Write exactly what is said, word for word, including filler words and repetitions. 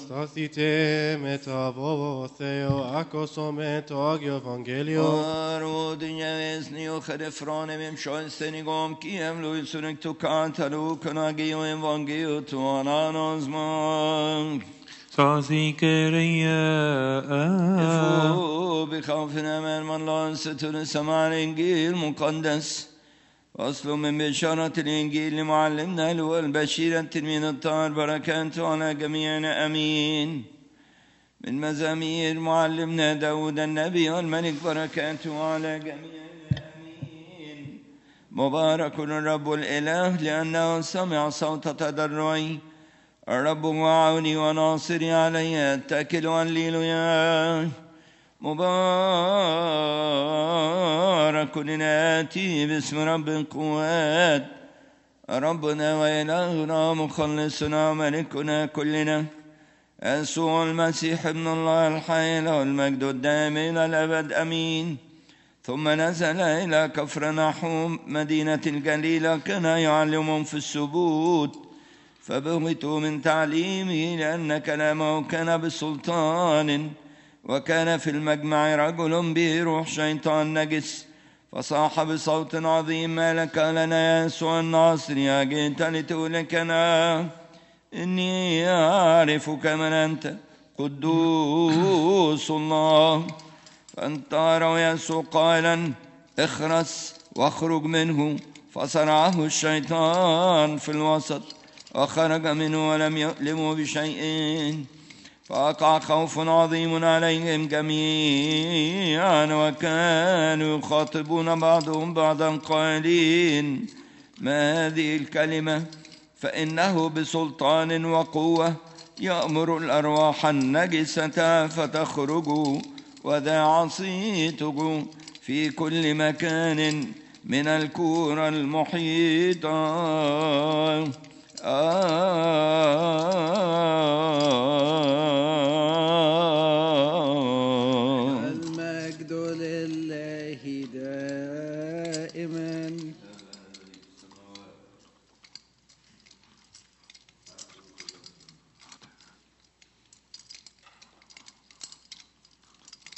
Stasite metavo theo acosometo agio evangelio. Aro dünyevezni o khadefrane mem shoysenigom kiem lui sunek tu kantaru kanagio evangeliu tu ananozman. Sazikeria. Ifu بخوفنا من من لا ستر سماع الإنجيل مقدس وأصل من بشارة الإنجيل لمعلمنا الأول بشيرا تلميذ الطاهر بركاته على جميعنا أمين. من مزامير معلمنا داود النبي والملك بركاته على جميعنا أمين. مبارك الرب الإله لأنه سمع صوت تضرعي. الرب معوني وناصري علي أتكل هللويا. مبارك ناتي باسم رب القوات ربنا وإلهنا مخلصنا ملكنا كلنا يسوع المسيح ابن الله الحي له المجد الدائم إلى الأبد أمين. ثم نزل إلى كفرنحوم مدينة الجليل كان يعلمهم في السبوت فبهتوا من تعليمه لأن كلامه كان بسلطان. وكان في المجمع رجل به روح شيطان نجس فصاح بصوت عظيم ما لك لنا يا يسوع الناصري أجئت لتهلكنا إني أعرفك من أنت قدوس الله. فانطار يسوع قائلا اخرس واخرج منه فصرعه الشيطان في الوسط وخرج منه ولم يؤلمه بشيء. فوقع خوف عظيم عليهم جميعا وكانوا يخاطبون بعضهم بعضا قائلين ما هذه الكلمة فإنه بسلطان وقوة يأمر الأرواح النجسة فتخرج وذا عصيته في كل مكان من الكرة المحيطة. آه